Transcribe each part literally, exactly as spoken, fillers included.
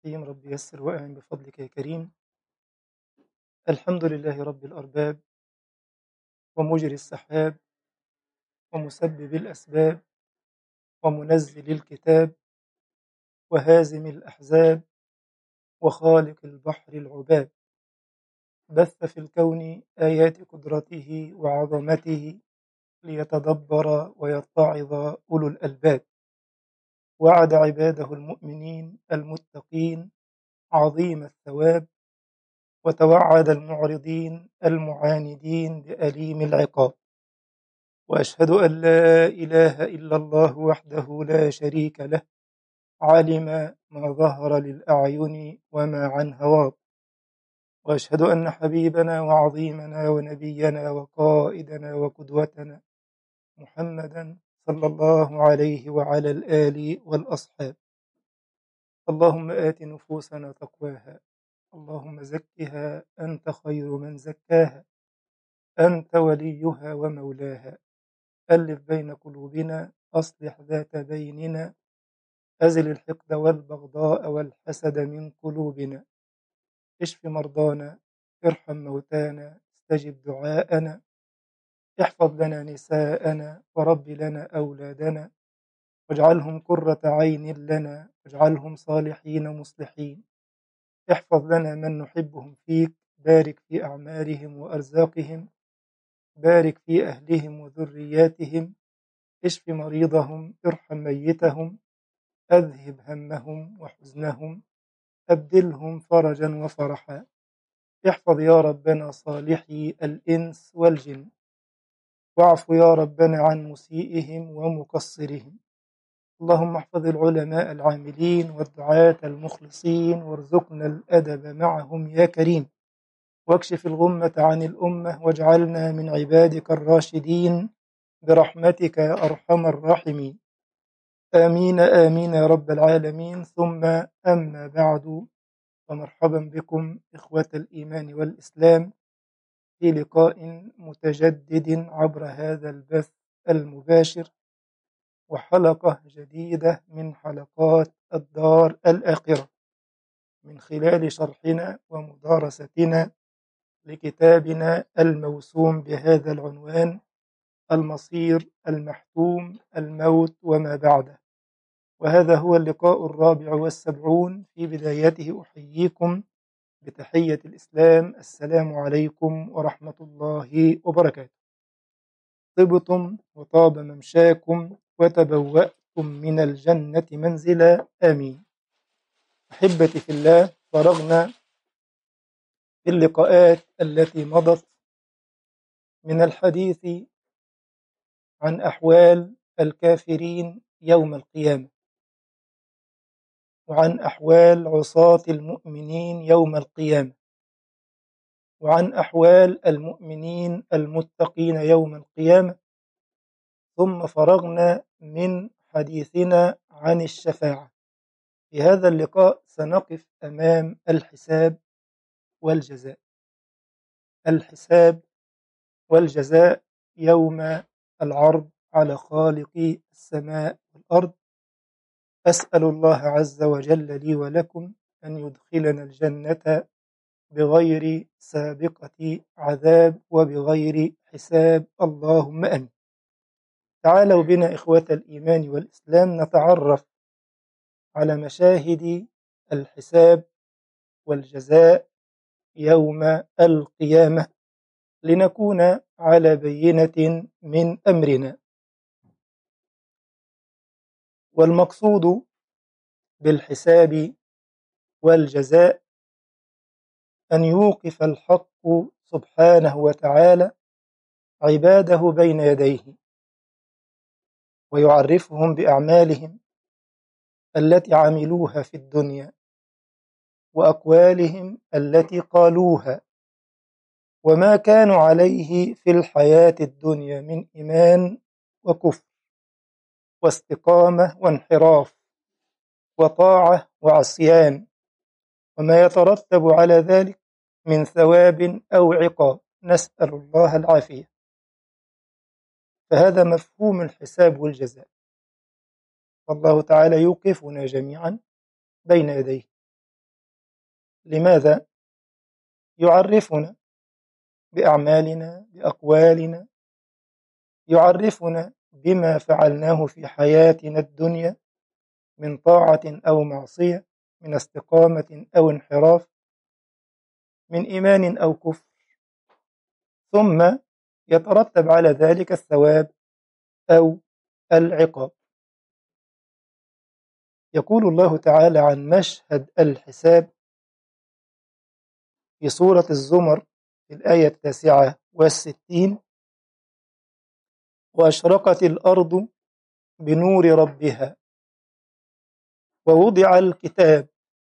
الرحيم. رب يسر وأعن بفضلك يا كريم. الحمد لله رب الأرباب، ومجري السحاب، ومسبب الأسباب، ومنزل الكتاب، وهازم الأحزاب، وخالق البحر العباب. بث في الكون آيات قدرته وعظمته ليتدبر ويتعظ أولو الألباب. وعد عباده المؤمنين المتقين عظيم الثواب، وتوعد المعرضين المعاندين بأليم العقاب. وأشهد أن لا إله إلا الله وحده لا شريك له، علم ما ظهر للأعين وما عن هواه. وأشهد أن حبيبنا وعظيمنا ونبينا وقائدنا وقدوتنا محمدا صلى الله عليه وعلى الآل والأصحاب. اللهم آت نفوسنا تقواها، اللهم زكها أنت خير من زكاها، أنت وليها ومولاها. ألف بين قلوبنا، أصلح ذات بيننا، أزل الحقد والبغضاء والحسد من قلوبنا. اشف مرضانا، ارحم موتانا، استجب دعاءنا. احفظ لنا نساءنا، ورب لنا أولادنا، واجعلهم قرة عين لنا، واجعلهم صالحين مصلحين. احفظ لنا من نحبهم فيك، بارك في أعمارهم وأرزاقهم، بارك في أهلهم وذرياتهم. اشف مريضهم، ارحم ميتهم، أذهب همهم وحزنهم، أبدلهم فرجا وفرحا. احفظ يا ربنا صالحي الإنس والجن، واعف يا ربنا عن مسيئهم ومقصرهم. اللهم احفظ العلماء العاملين والدعاة المخلصين، وارزقنا الأدب معهم يا كريم. واكشف الغمة عن الأمة، واجعلنا من عبادك الراشدين برحمتك يا أرحم الراحمين. آمين آمين يا رب العالمين. ثم أما بعد، ومرحبا بكم إخوة الإيمان والإسلام في لقاء متجدد عبر هذا البث المباشر، وحلقة جديدة من حلقات الدار الآخرة، من خلال شرحنا ومدارستنا لكتابنا الموسوم بهذا العنوان: المصير المحتوم، الموت وما بعده. وهذا هو اللقاء الرابع والسبعون. في بدايته أحييكم بتحية الإسلام: السلام عليكم ورحمة الله وبركاته. طبتم وطاب ممشاكم وتبوأتم من الجنة منزلا، آمين. أحبتي في الله، فرغنا في اللقاءات التي مضت من الحديث عن أحوال الكافرين يوم القيامة، وعن أحوال عصاة المؤمنين يوم القيامة، وعن أحوال المؤمنين المتقين يوم القيامة. ثم فرغنا من حديثنا عن الشفاعة. في هذا اللقاء سنقف أمام الحساب والجزاء. الحساب والجزاء يوم العرض على خالق السماء والأرض. أسأل الله عز وجل لي ولكم أن يدخلنا الجنة بغير سابقة عذاب وبغير حساب، اللهم أمين. تعالوا بنا إخوة الإيمان والإسلام نتعرف على مشاهد الحساب والجزاء يوم القيامة، لنكون على بينة من أمرنا. والمقصود بالحساب والجزاء أن يوقف الحق سبحانه وتعالى عباده بين يديه، ويعرفهم بأعمالهم التي عملوها في الدنيا، وأقوالهم التي قالوها، وما كانوا عليه في الحياة الدنيا من إيمان وكفر واستقامة وانحراف وطاعة وعصيان، وما يترتب على ذلك من ثواب أو عقاب، نسأل الله العافية. فهذا مفهوم الحساب والجزاء، والله تعالى يوقفنا جميعا بين يديه لماذا؟ يعرفنا بأعمالنا، بأقوالنا، يعرفنا بما فعلناه في حياتنا الدنيا من طاعة أو معصية، من استقامة أو انحراف، من إيمان أو كفر، ثم يترتب على ذلك الثواب أو العقاب. يقول الله تعالى عن مشهد الحساب في سورة الزمر في الآية التاسعة والستين: وأشرقت الأرض بنور ربها ووضع الكتاب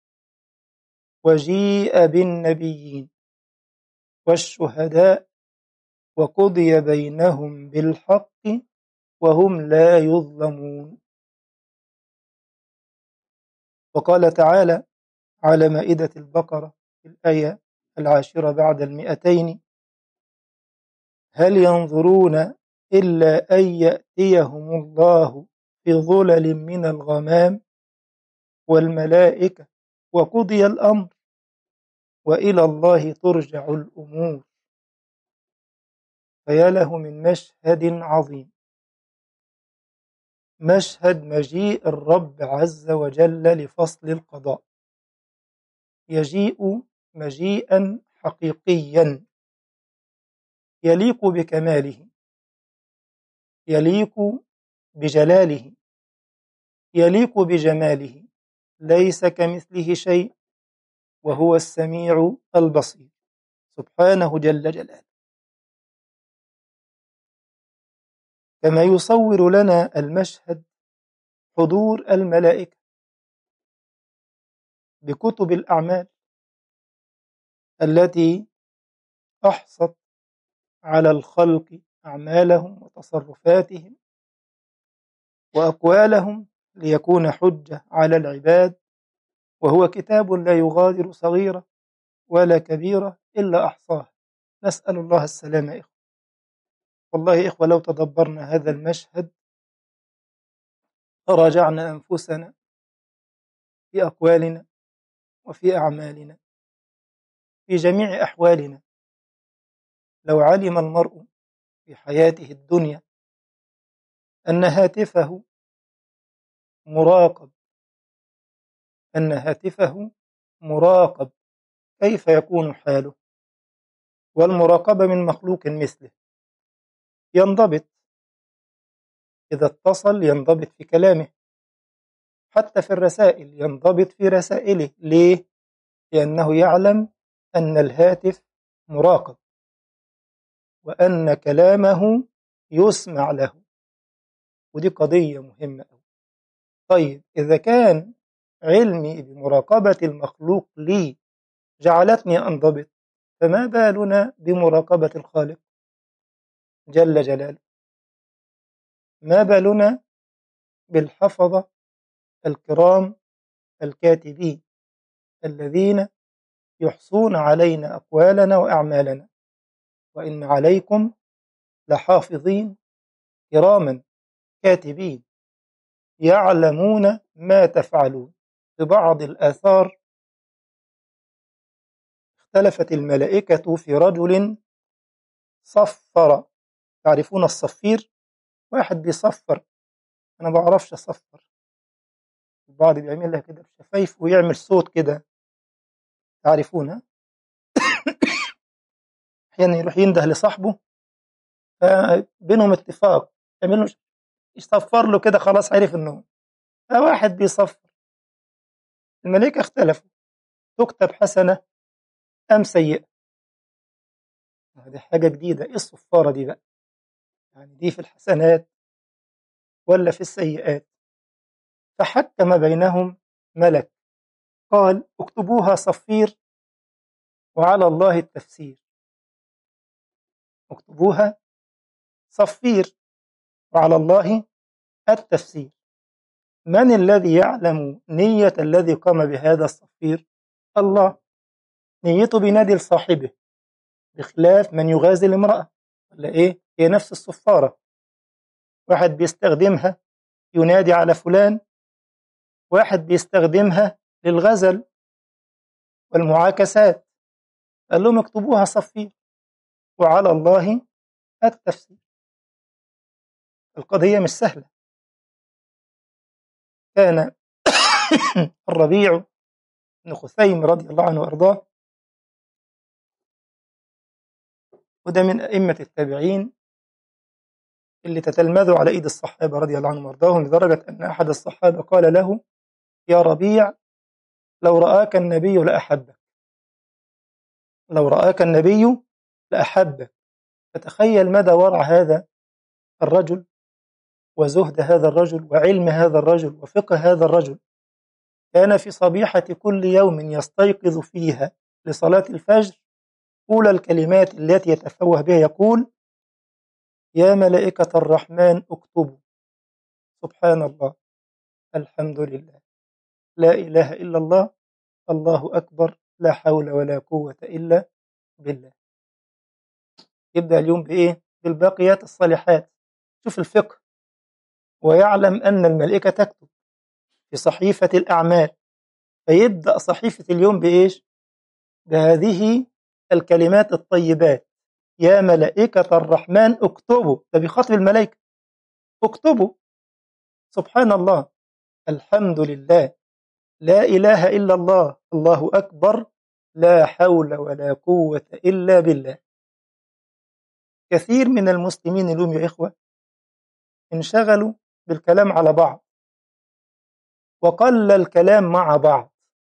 وجيء بالنبيين والشهداء وقضي بينهم بالحق وهم لا يظلمون. وقال تعالى على مائدة البقرة في الآية العاشرة بعد المئتين: هل ينظرون إلا أن يأتيهم الله في ظلل من الغمام والملائكة وقضي الأمر وإلى الله ترجع الأمور. فيا له من مشهد عظيم، مشهد مجيء الرب عز وجل لفصل القضاء. يجيء مجيئا حقيقيا يليق بكماله، يليق بجلاله، يليق بجماله، ليس كمثله شيء وهو السميع البصير سبحانه جل جلاله. كما يصور لنا المشهد حضور الملائكة بكتب الأعمال التي أحصت على الخلق أعمالهم وتصرفاتهم وأقوالهم ليكون حجة على العباد، وهو كتاب لا يغادر صغيرة ولا كبيرة إلا أحصاها. نسأل الله السلامة. إخوة والله إخوة لو تدبرنا هذا المشهد راجعنا أنفسنا في أقوالنا وفي أعمالنا في جميع أحوالنا. لو علم المرء في حياته الدنيا أن هاتفه مراقب، أن هاتفه مراقب كيف يكون حاله؟ والمراقبة من مخلوق مثله ينضبط، إذا اتصل ينضبط في كلامه، حتى في الرسائل ينضبط في رسائله. ليه؟ لأنه يعلم أن الهاتف مراقب وأن كلامه يسمع له، ودي قضية مهمة أوي. طيب إذا كان علمي بمراقبة المخلوق لي جعلتني أنضبط، فما بالنا بمراقبة الخالق جل جلاله؟ ما بالنا بالحفظة الكرام الكاتبين الذين يحصون علينا أقوالنا وأعمالنا؟ وإن عليكم لحافظين كراما كاتبين يعلمون ما تفعلون. في بعض الآثار اختلفت الملائكة في رجل صفر. تعرفون الصفير؟ واحد بيصفر، أنا ما بعرفش أصفر، البعض بيعمل لها كده بشفايف ويعمل صوت كده، تعرفونها؟ أحيانا يروح ينده لصاحبه فبينهم اتفاق يعمل له يصفر له كده، خلاص عرف إنه فواحد بيصفر. الملائكة اختلفوا، تكتب حسنة أم سيئة؟ هذه حاجة جديدة، إيه الصفارة دي بقى؟ يعني دي في الحسنات ولا في السيئات؟ فحكم بينهم ملك قال اكتبوها صفير وعلى الله التفسير. اكتبوها صفير وعلى الله التفسير. من الذي يعلم نية الذي قام بهذا الصفير؟ الله. نيته بينادي لصاحبه، بخلاف من يغازل امرأة، ولا إيه؟ هي نفس الصفارة، واحد بيستخدمها ينادي على فلان، واحد بيستخدمها للغزل. والمعاكسات. قال لهم اكتبوها صفير وعلى الله التفسير. القضية مش سهلة. كان الربيع بن خثيم رضي الله عنه وأرضاه، وده من أئمة التابعين اللي تتلمذوا على إيد الصحابة رضي الله عنهم وأرضاهم، لدرجة أن أحد الصحابة قال له: يا ربيع، لو رآك النبي لأحبك، لو رآك النبي لأحبك. فتخيل مدى ورع هذا الرجل، وزهد هذا الرجل، وعلم هذا الرجل، وفقه هذا الرجل. كان في صبيحة كل يوم يستيقظ فيها لصلاة الفجر، أولى الكلمات التي يتفوه بها يقول: يا ملائكة الرحمن اكتبوا سبحان الله، الحمد لله، لا إله إلا الله، الله أكبر، لا حول ولا قوة إلا بالله. يبدأ اليوم بإيه؟ بالباقيات الصالحات. شوف الفقه. ويعلم أن الملائكة تكتب في صحيفة الأعمال، فيبدأ صحيفة اليوم بإيش؟ بهذه الكلمات الطيبات: يا ملائكة الرحمن اكتبوا. ده بيخاطب الملائكة: اكتبوا سبحان الله، الحمد لله، لا إله إلا الله، الله أكبر، لا حول ولا قوة إلا بالله. كثير من المسلمين اليوم يا إخوة انشغلوا بالكلام على بعض، وقل الكلام مع بعض.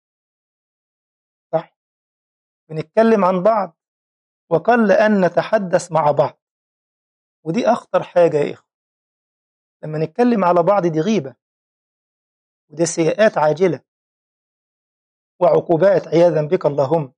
صح؟ بنتكلم عن بعض وقل أن نتحدث مع بعض، ودي أخطر حاجة يا إخوة. لما نتكلم على بعض دي غيبة، ودي سيئات عاجلة وعقوبات عياذا بك اللهم.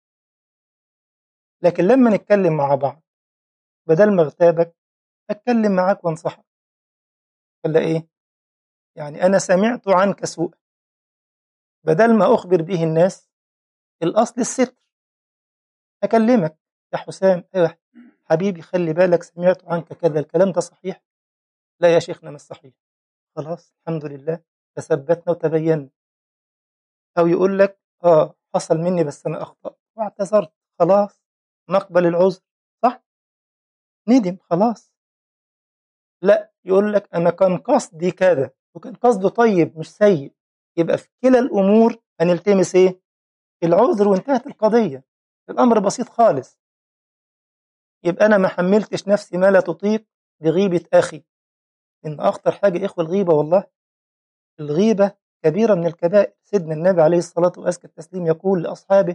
لكن لما نتكلم مع بعض، بدل ما اغتابك أتكلم معاك وانصحك، ولا إيه؟ يعني أنا سمعت عنك سوء، بدل ما أخبر به الناس، الأصل الستر. أكلمك: يا حسام، أيوة حبيبي، خلي بالك، سمعت عنك كذا، الكلام ده صحيح؟ لا يا شيخنا مش صحيح. خلاص الحمد لله، تثبتنا وتبينا. أو يقول لك: آه حصل مني بس أنا أخطأت واعتذرت، خلاص نقبل العذر. صح؟ ندم خلاص. لا، يقول لك أنا كان قصدي كذا، وكان قصده طيب مش سيء. يبقى في كلا الأمور هنلتمس إيه؟ العذر، وانتهت القضية. الأمر بسيط خالص. يبقى أنا ما حملتش نفسي ما لا تطيق بغيبة أخي. إن أخطر حاجة يا إخوة الغيبة، والله الغيبة كبيرة من الكبائر. سيدنا النبي عليه الصلاة وأزكى التسليم يقول لأصحابه: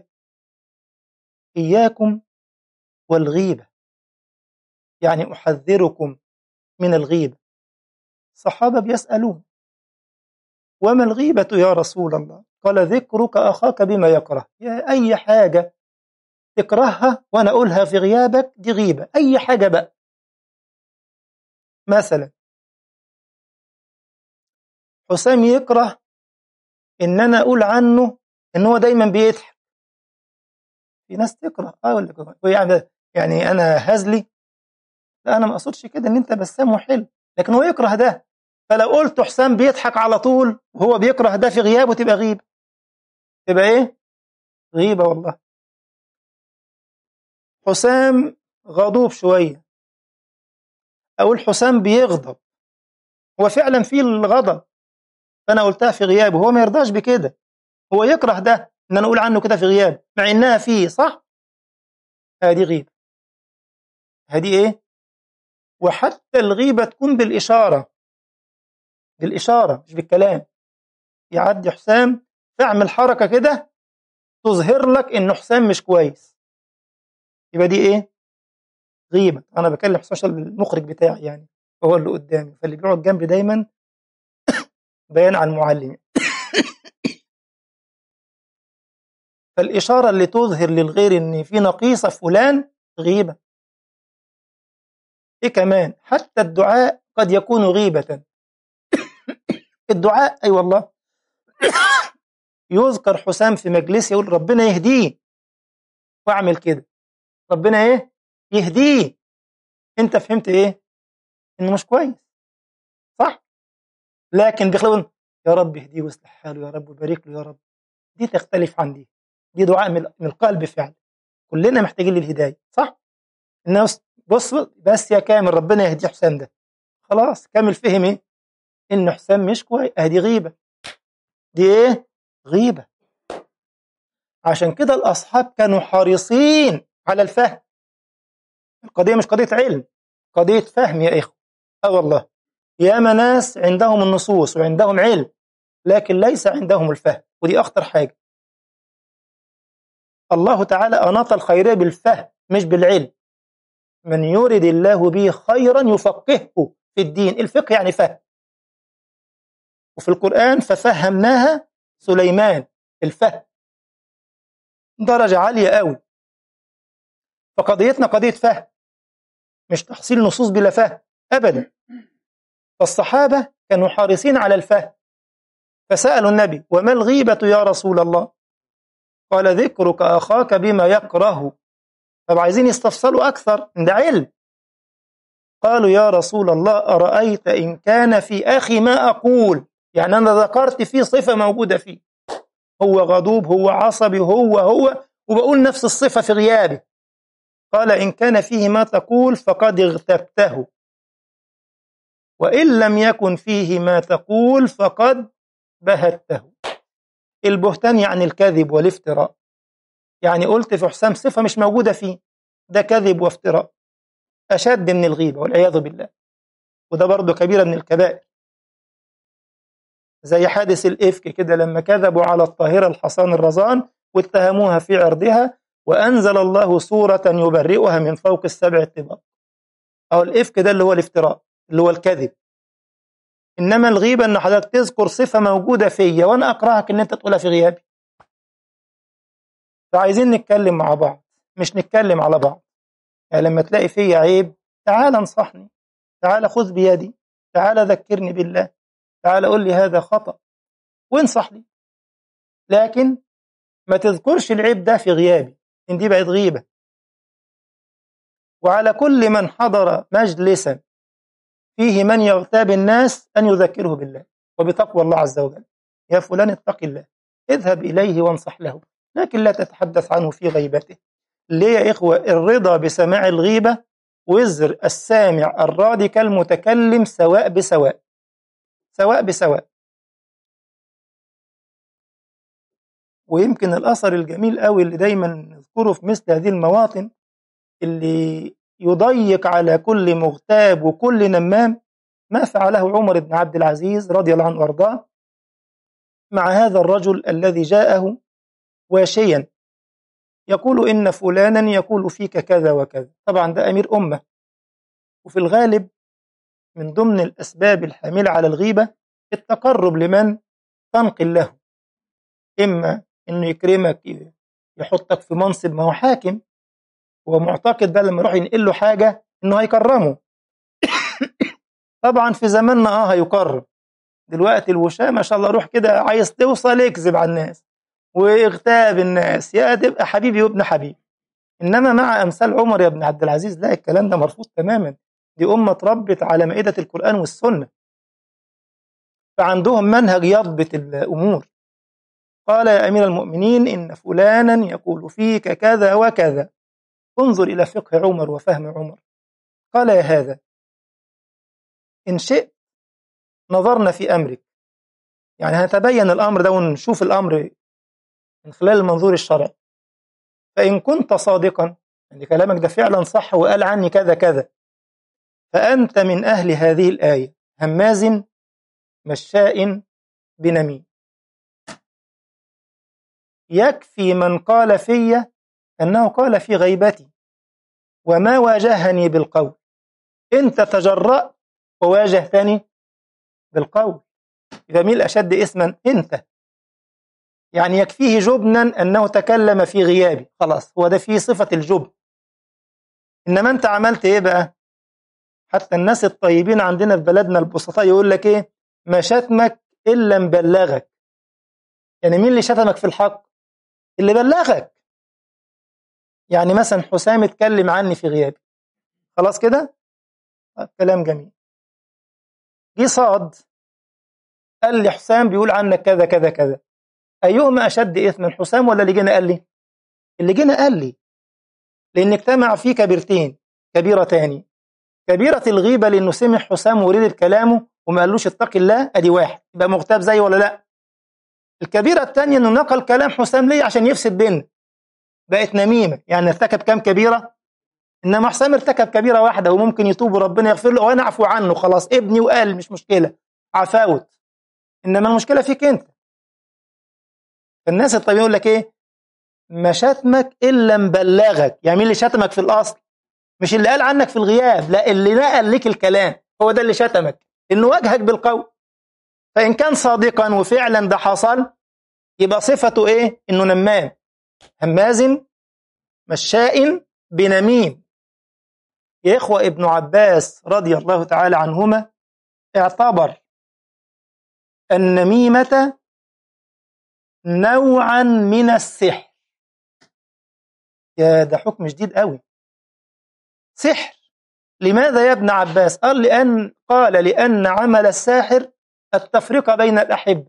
إياكم والغيبة، يعني أحذركم من الغيبة. الصحابة بيسألون: وما الغيبة يا رسول الله؟ قال: ذكرك أخاك بما يكره. يا أي حاجة تكرهها وأنا أقولها في غيابك دي غيبة. أي حاجة بقى. مثلا حسام يكره إن أنا أقول عنه إن هو دايما بيضحك. في ناس تكره اه ولا يعني يعني انا هزلي. لا، انا ما اقصدش كده، ان انت بسام وحلو، لكن هو يكره ده. فلو قلت حسام بيضحك على طول وهو بيكره ده في غيابه، تبقى غيبه. تبقى ايه؟ غيبه والله. حسام غضوب شويه، اقول حسام بيغضب، هو فعلا في الغضب، فانا قلتها في غيابه، هو ما يرضاش بكده، هو يكره ده ان انا اقول عنه كده في غيابه مع انها فيه. صح؟ هذه غيبه. هذه ايه؟ وحتى الغيبه تكون بالاشاره، بالاشاره مش بالكلام. يعدي حسام، تعمل حركة كده تظهر لك إن حسام مش كويس، يبقى دي إيه؟ غيبة. أنا بكلم حسام شلبي المخرج بتاعي يعني، هو اللي قدامي، فاللي بيقعد جنبي دايما بيان عن معلمي. فالإشارة اللي تظهر للغير إن في نقيصة فلان غيبة. إيه كمان؟ حتى الدعاء قد يكون غيبة. الدعاء أي أيوة والله. يذكر حسام في مجلس يقول ربنا يهديه، وأعمل كده ربنا إيه؟ يهديه. أنت فهمت إيه؟ إنه مش كويس. صح؟ لكن بيخلون: يا رب اهديه واصلح حاله، يا رب وبارك له، يا رب. دي تختلف عن دي. دي دعاء من من القلب فعلا. كلنا محتاجين للهداية، صح؟ الناس بص بس يا كامل ربنا يهدي حسام ده، خلاص كامل فهم ايه؟ ان حسام مش كويس، ادي غيبة، دي ايه؟ غيبة. عشان كده الأصحاب كانوا حريصين على الفهم. القضية مش قضية علم، قضية فهم يا إخوة. اه والله ياما ناس عندهم النصوص وعندهم علم لكن ليس عندهم الفهم، ودي أخطر حاجة. الله تعالى أناط الخيرية بالفهم مش بالعلم. من يرد الله به خيرا يفقهه في الدين. الفقه يعني فهم. وفي القرآن ففهمناها سليمان، الفهم درجة عالية قوي. فقضيتنا قضية فهم، مش تحصيل نصوص بلا فهم أبدا. فالصحابة كانوا حريصين على الفهم، فسألوا النبي: وما الغيبة يا رسول الله؟ قال: ذكرك أخاك بما يكره. طب عايزين يستفصلوا أكثر، ده علم. قالوا: يا رسول الله أرأيت إن كان في أخي ما أقول، يعني أنا ذكرت فيه صفة موجودة فيه، هو غضوب، هو عصبي، هو هو وبقول نفس الصفة في غيابه. قال: إن كان فيه ما تقول فقد اغتبته، وإن لم يكن فيه ما تقول فقد بهته. البهتان يعني الكذب والافتراء، يعني قلت في حسام صفة مش موجودة فيه، ده كذب وافتراء، أشد من الغيبة والعياذ بالله. وده برضه كبيرة من الكبائر، زي حادث الإفك كده لما كذبوا على الطاهرة الحصان الرزان واتهموها في عرضها، وأنزل الله سورة يبرئها من فوق السبع الطباق. أو الإفك ده اللي هو الافتراء، اللي هو الكذب. إنما الغيبة إن حضرتك تذكر صفة موجودة فيا وأنا أكرهك إن أنت تقولها في غيابي. فعايزين نتكلم مع بعض، مش نتكلم على بعض. يعني لما تلاقي فيا عيب تعال انصحني، تعال خذ بيدي، تعال ذكرني بالله، تعال قول لي هذا خطأ وانصح لي. لكن ما تذكرش العيب ده في غيابي، إن دي بقت غيبة. وعلى كل من حضر مجلسا فيه من يغتاب الناس أن يذكره بالله وبتقوى الله عز وجل. يا فلان اتق الله، اذهب إليه وانصح له، لكن لا تتحدث عنه في غيبته. ليه يا إخوة؟ الرضا بسماع الغيبة وزر السامع الراضي كالمتكلم سواء بسواء، سواء بسواء. ويمكن الأثر الجميل قوي اللي دايما نذكره في مثل هذه المواطن، اللي يضيق على كل مغتاب وكل نمام، ما فعله عمر بن عبد العزيز رضي الله عنه وارضاه مع هذا الرجل الذي جاءه واشيا يقول إن فلانا يقول فيك كذا وكذا. طبعا ده أمير أمة، وفي الغالب من ضمن الأسباب الحاملة على الغيبة التقرب لمن تنقل له، إما إنه يكرمك يحطك في منصب، ما هو حاكم، هو معتقد بقى لما يروح ينقل له حاجة إنه هيكرمه. طبعا في زماننا آه هيكرم. دلوقتي الوشاة ما شاء الله، روح كده عايز توصل يكذب على الناس واغتاب الناس، يا تبقى حبيبي وابن حبيبي. إنما مع أمثال عمر يا ابن عبد العزيز لا، الكلام ده مرفوض تماما. دي أمة ربت على مائدة القرآن والسنة، فعندهم منهج يضبط الأمور. قال: يا أمير المؤمنين إن فلانا يقول فيك كذا وكذا. انظر إلى فقه عمر وفهم عمر. قال: يا هذا، إن شئت نظرنا في أمرك، يعني هنتبين الأمر ده ونشوف الأمر من خلال المنظور الشرعي. فإن كنت صادقا، يعني كلامك ده فعلا صح وقال عني كذا كذا، فأنت من أهل هذه الآية: هماز مشاء بنميم. يكفي من قال في أنه قال في غيبتي وما واجهني بالقول، أنت تجرأت وواجهتني بالقول، إذا مين الأشد إثما؟ أنت. يعني يكفيه جبنا أنه تكلم في غيابي، خلاص هو ده فيه صفة الجبن. إنما أنت عملت إيه بقى؟ حتى الناس الطيبين عندنا في بلدنا البسطاء يقول لك إيه؟ ما شتمك إلا مبلغك. يعني مين اللي شتمك في الحق؟ اللي بلغك. يعني مثلا حسام اتكلم عني في غيابي، خلاص كده كلام جميل. جه صاد قال لي حسام بيقول عنك كذا كذا كذا، أيهما أشد إثما، حسام ولا اللي جينا قال لي؟ اللي جينا قال لي، لأن اجتمع فيه كبيرتين كبيرتان. كبيرة الغيبة لأنه سمع حسام ورد كلامه وما قالوش اتق الله، أدي واحد يبقى مغتاب زي ولا لا؟ الكبيرة الثانية أنه نقل كلام حسام ليه عشان يفسد بيننا، بقت نميمة، يعني ارتكب كام كبيرة؟ إنما حسام ارتكب كبيرة واحدة وممكن يتوب وربنا يغفر له وأنا أعفو عنه، خلاص ابني وقال مش مشكلة، عفاوت. إنما المشكلة فيك أنت. فالناس الطبيعية يقول لك إيه؟ ما شتمك إلا مبلغك، يعني مين اللي شتمك في الأصل؟ مش اللي قال عنك في الغياب، لا اللي نقل لك الكلام هو ده اللي شتمك، إنه واجهك بالقول. فإن كان صادقا وفعلا ده حصل، يبقى صفته إيه؟ إنه نمام، هماز مشاء بنميم. يا إخوة، ابن عباس رضي الله تعالى عنهما اعتبر النميمة نوعا من السحر. يا ده حكم جديد قوي، سحر. لماذا يا ابن عباس؟ قال لأن قال لأن عمل الساحر التفرقة بين الأحبة،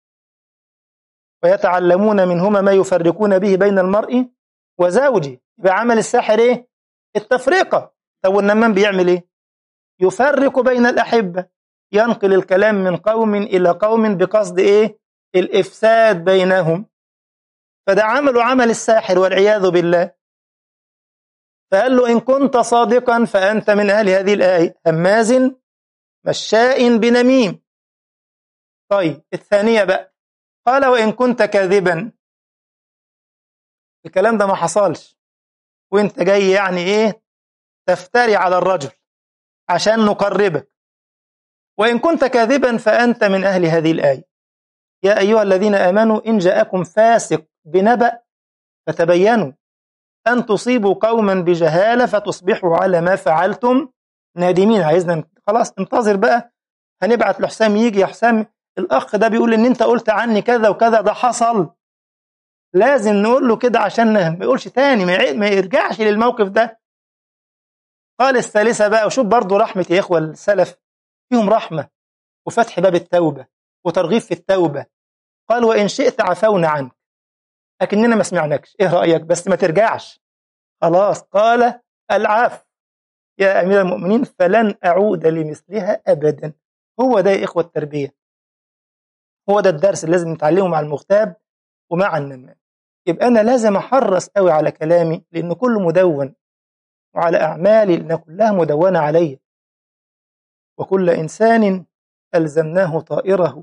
ويتعلمون منهما ما يفرقون به بين المرء وزوجه. يبقى عمل الساحر إيه؟ التفرقة. طب والنمام بيعمل إيه؟ يفرق بين الأحبة، ينقل الكلام من قوم إلى قوم بقصد إيه؟ الإفساد بينهم. فده عمل عمل الساحر والعياذ بالله. فقال له إن كنت صادقا فأنت من أهل هذه الآية، هماز مشاء بنميم. طيب الثانية بقى، قال وإن كنت كاذبا، الكلام ده ما حصلش وانت جاي يعني إيه تفتري على الرجل عشان نقربك. وإن كنت كاذبا فأنت من أهل هذه الآية، يا أيها الذين آمنوا إن جاءكم فاسق بنبأ فتبينوا أن تصيبوا قوما بجهالة فتصبحوا على ما فعلتم نادمين. عايزنا خلاص انتظر بقى، هنبعت لحسام يجي. يا حسام الأخ ده بيقول إن أنت قلت عني كذا وكذا، ده حصل، لازم نقول له كده عشان ما يقولش تاني، ما يرجعش للموقف ده. قال الثالثة بقى، وشوف برضو رحمة يا إخوة السلف، فيهم رحمة وفتح باب التوبة وترغيب في التوبة. قال وإن شئت عفونا عنك، لكننا ما سمعناكش، إيه رأيك؟ بس ما ترجعش خلاص. قال العفو يا أمير المؤمنين فلن أعود لمثلها أبدا. هو ده يا إخوة التربية، هو ده الدرس اللي لازم نتعلمه مع المغتاب ومع النمام. يبقى أنا لازم أحرص قوي على كلامي لأنه كله مدون، وعلى أعمالي لأنها كلها مدونة علي. وكل إنسان ألزمناه طائره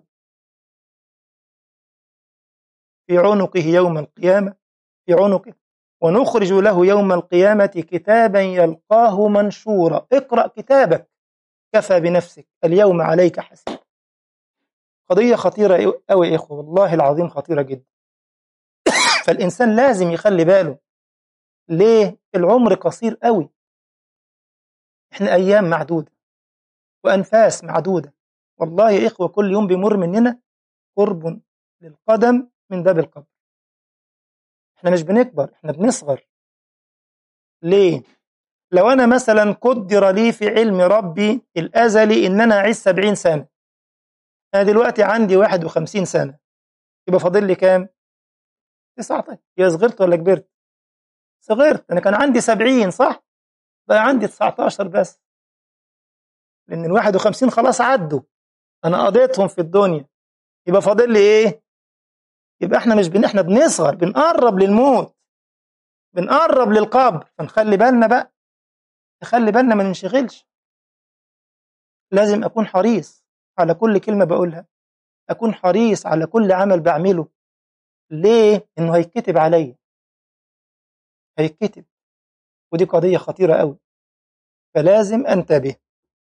في عنقه يوم القيامة، في عنقه، ونخرج له يوم القيامة كتابا يلقاه منشورا. اقرأ كتابك كفى بنفسك اليوم عليك حسيب. قضية خطيرة أوي يا إخوة، والله العظيم خطيرة جدا. فالإنسان لازم يخلي باله. ليه؟ العمر قصير أوي، إحنا أيام معدودة وأنفاس معدودة. والله يا إخوة كل يوم بيمر مننا قرب للقدم من باب القبر. إحنا مش بنكبر، إحنا بنصغر. ليه؟ لو أنا مثلا قدر لي في علم ربي الأزلي إن أنا أعيش سبعين سنة، أنا دلوقتي عندي واحد وخمسين سنة، يبقى فاضل لي كام؟ تسعة عشر. يا صغرت ولا كبرت؟ صغرت. أنا كان عندي سبعين صح؟ بقى عندي تسعة عشر بس، لأن الواحد وخمسين خلاص عدوا، أنا قضيتهم في الدنيا. يبقى فاضل لي إيه؟ يبقى إحنا مش بن إحنا بنصغر، بنقرب للموت، بنقرب للقبر. فنخلي بالنا بقى، نخلي بالنا ما ننشغلش. لازم أكون حريص على كل كلمة بقولها، أكون حريص على كل عمل بعمله. ليه؟ إنه هيتكتب عليا، هيتكتب، ودي قضية خطيرة قوي، فلازم أنتبه.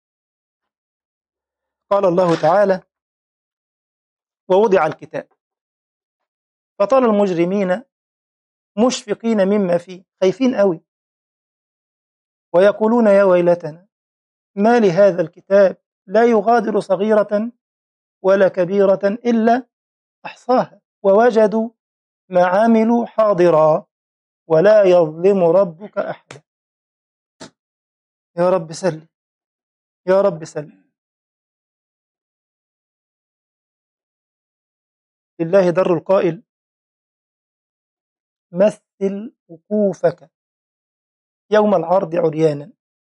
قال الله تعالى ووضع الكتاب فترى المجرمين مشفقين مما فيه، خايفين قوي، ويقولون يا ويلتنا ما لهذا الكتاب لا يغادر صغيرة ولا كبيرة إلا أحصاها ووجدوا ما عملوا حاضرا ولا يظلم ربك أحدا. يا رب سلم، يا رب سلم. لله در القائل مثل وقوفك يوم العرض عريانا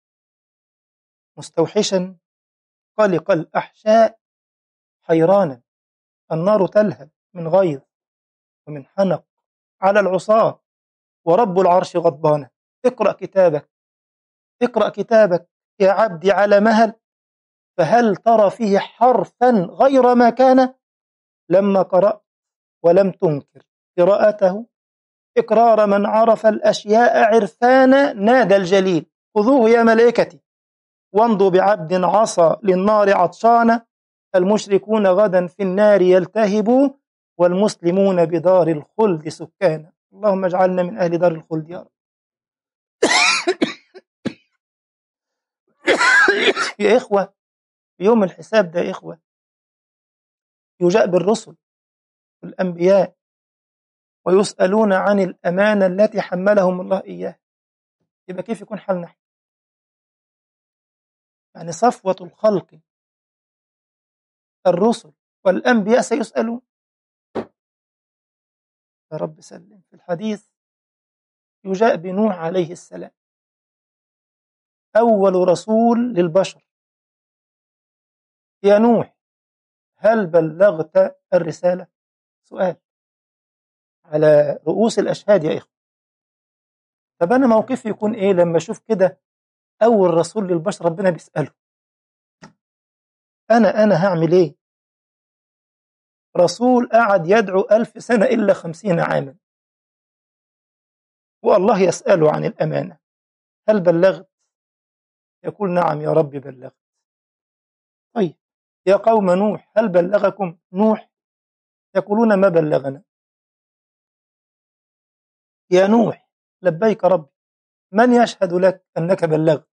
مستوحشا قلق الأحشاء حيرانا، النار تلهب من غيظ ومن حنق على العصاة ورب العرش غضبان. اقرأ كتابك، اقرأ كتابك يا عبدي على مهل، فهل ترى فيه حرفا غير ما كان؟ لما قرأت ولم تنكر قراءته إقرار من عرف الأشياء عرفانا، نادى الجليل خذوه يا ملائكتي وامضوا بعبد عصى للنار عطشانا، المشركون غدا في النار يلتهبوا والمسلمون بدار الخلد سكانا. اللهم اجعلنا من أهل دار الخلد يا رب. يا إخوة، في يوم الحساب ده يا إخوة يجاء بالرسل والأنبياء ويسألون عن الأمانة التي حملهم الله إياها. يبقى كيف يكون حالنا؟ يعني صفوة الخلق الرسل والأنبياء سيسألون. يا رب سلم. في الحديث يجاء بنوح عليه السلام أول رسول للبشر، يا نوح هل بلغت الرسالة؟ سؤال على رؤوس الأشهاد يا إخوة. طب أنا موقفي يكون إيه لما أشوف كده أول رسول للبشر ربنا بيسأله؟ أنا أنا هعمل إيه؟ رسول قعد يدعو ألف سنة إلا خمسين عاما، والله يسأله عن الأمانة، هل بلغت؟ يقول نعم يا رب بلغت. طيب يا قوم نوح هل بلغكم نوح؟ يقولون ما بلغنا. يا نوح لبيك ربي، من يشهد لك أنك بلغت؟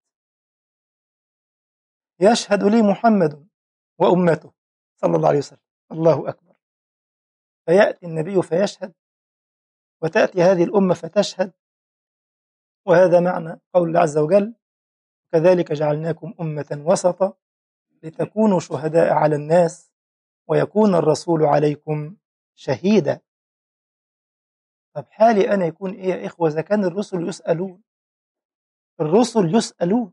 يشهد لي محمد وأمته صلى الله عليه وسلم. الله أكبر. فيأتي النبي فيشهد وتأتي هذه الأمة فتشهد، وهذا معنى قول الله عز وجل كذلك جعلناكم أمة وسطا لتكونوا شهداء على الناس ويكون الرسول عليكم شهيدا. طب حالي أنا يكون إيه يا إخوة إذا كان الرسل يسألون؟ الرسل يسألون.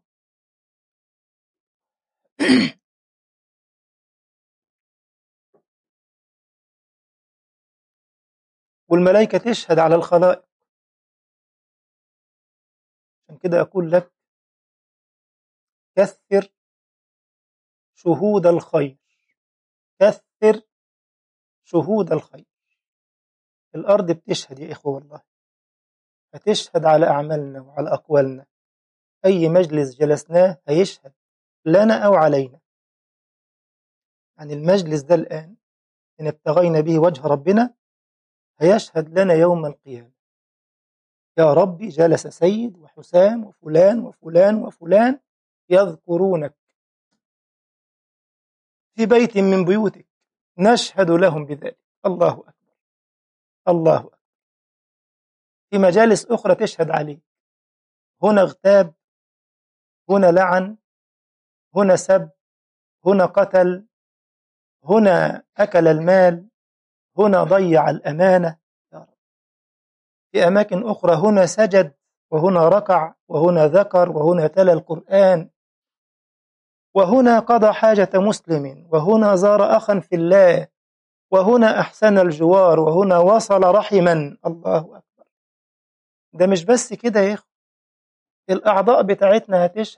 والملائكة تشهد على الخلائق. عشان كده أقول لك كثر شهود الخير، كثر شهود الخير. الأرض بتشهد يا إخوة والله، هتشهد على أعمالنا وعلى أقوالنا. أي مجلس جلسناه هيشهد لنا أو علينا. يعني المجلس ده الآن إن ابتغينا به وجه ربنا هيشهد لنا يوم القيامة، يا ربي جلس سيد وحسام وفلان وفلان وفلان يذكرونك في بيت من بيوتك نشهد لهم بذلك. الله أكبر، الله أكبر. في مجالس أخرى تشهد عليه، هنا اغتاب، هنا لعن، هنا سب، هنا قتل، هنا أكل المال، هنا ضيع الأمانة يا رب. في أماكن أخرى هنا سجد وهنا ركع وهنا ذكر وهنا تلا القرآن وهنا قضى حاجة مسلم وهنا زار أخا في الله وهنا أحسن الجوار وهنا وصل رحما. الله أكبر. ده مش بس كده يا إخوة، الأعضاء بتاعتنا هتشهد،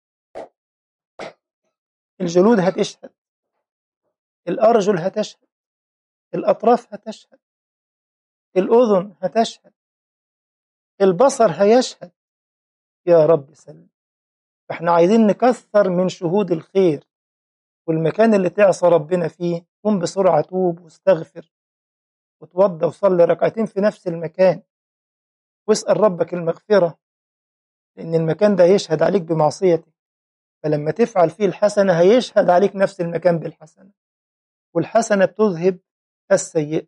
الجلود هتشهد، الأرجل هتشهد، الأطراف هتشهد، الأذن هتشهد، البصر هيشهد. يا رب سلم. فاحنا عايزين نكثر من شهود الخير، والمكان اللي تعصى ربنا فيه قم بسرعة توب واستغفر وتوضى وصلي ركعتين في نفس المكان واسأل ربك المغفرة، لأن المكان ده هيشهد عليك بمعصيتك، فلما تفعل فيه الحسنة هيشهد عليك نفس المكان بالحسنة، والحسنة بتذهب السيئة.